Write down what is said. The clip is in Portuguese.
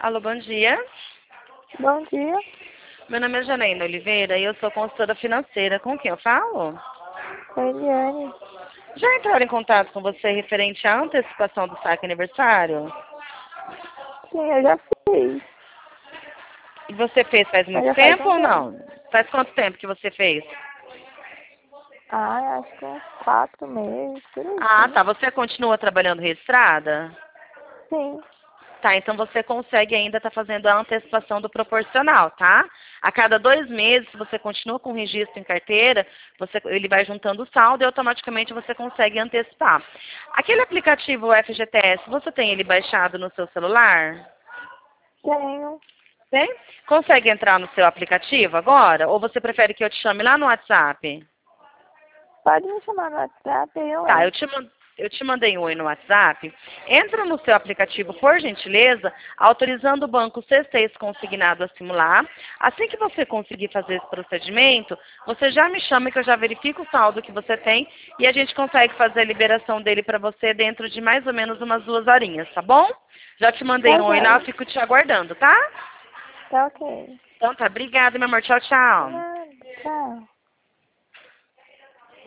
Alô, bom dia. Bom dia. Meu nome é Janaína Oliveira e eu sou consultora financeira. Com quem eu falo? Eliane. Já entraram em contato com você referente à antecipação do saque aniversário? Sim, eu já fiz. E você fez faz Mas muito já faz tempo um ou tempo. não? Faz quanto tempo que você fez? Ah, acho que uns 4 meses, por aí, Ah, sim. tá. Você continua trabalhando registrada? Sim. Tá, então você consegue ainda estar fazendo a antecipação do proporcional, tá? A cada 2 meses, se você continua com o registro em carteira, ele vai juntando o saldo e automaticamente você consegue antecipar. Aquele aplicativo FGTS, você tem ele baixado no seu celular? Tenho. Tem? Consegue entrar no seu aplicativo agora? Ou você prefere que eu te chame lá no WhatsApp? Pode me chamar no WhatsApp e eu Tá, entro. eu te mandei um oi no WhatsApp. Entra no seu aplicativo, por gentileza, autorizando o banco C6 consignado a simular. Assim que você conseguir fazer esse procedimento, você já me chama que eu já verifico o saldo que você tem e a gente consegue fazer a liberação dele para você dentro de mais ou menos umas 2 horinhas, tá bom? Já te mandei Tá um oi lá, eu jóia. fico te aguardando, tá? Tá ok. Então tá, obrigada, meu amor. Tchau, De tchau. nada. Tchau.